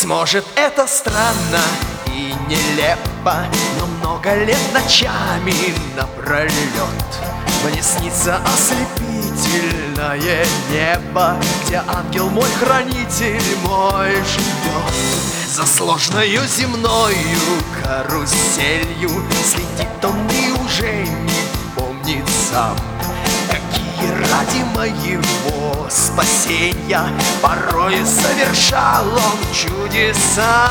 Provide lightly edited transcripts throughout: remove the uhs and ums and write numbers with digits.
Быть может, это странно и нелепо, но много лет ночами напролет мне снится ослепительное небо, где ангел мой, хранитель мой живет. За сложною земною каруселью следит он и уже не помнит сам, какие ради моего спасения порой совершал он чудеса.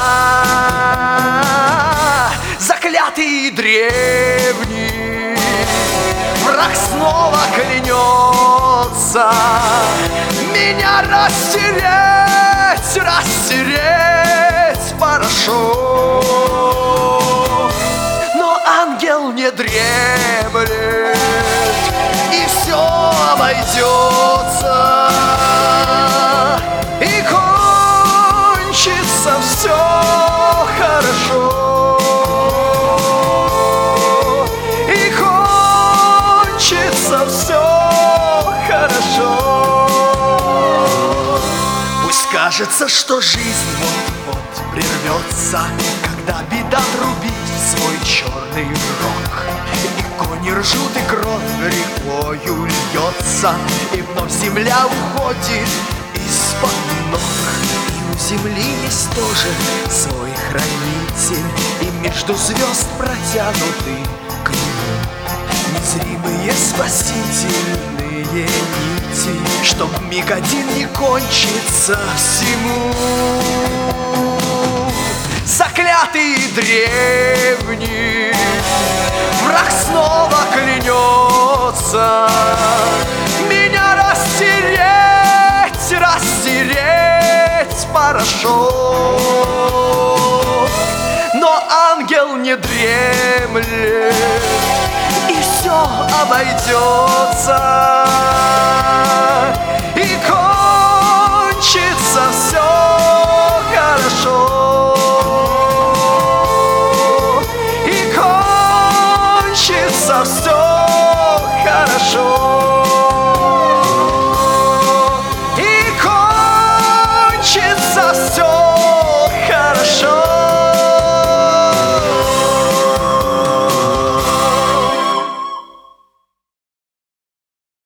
Заклятый древний враг снова клянется меня растереть, растереть в порошок. Но ангел не дремлет, и все обойдется, и кончится все хорошо, и кончится все хорошо. Пусть кажется, что жизнь вот-вот прервется, когда беда трубит свой черный рог, и кони ржут, и кровь рекою льется, и вновь земля уходит из-под ног. И у земли есть тоже свой хранитель, и между звезд протянуты к нему незримые спасительные нити, чтоб миг один не кончится всему. Заклятый древний враг снова клянется меня растереть, растереть в порошок. Но ангел не дремлет, и все обойдется,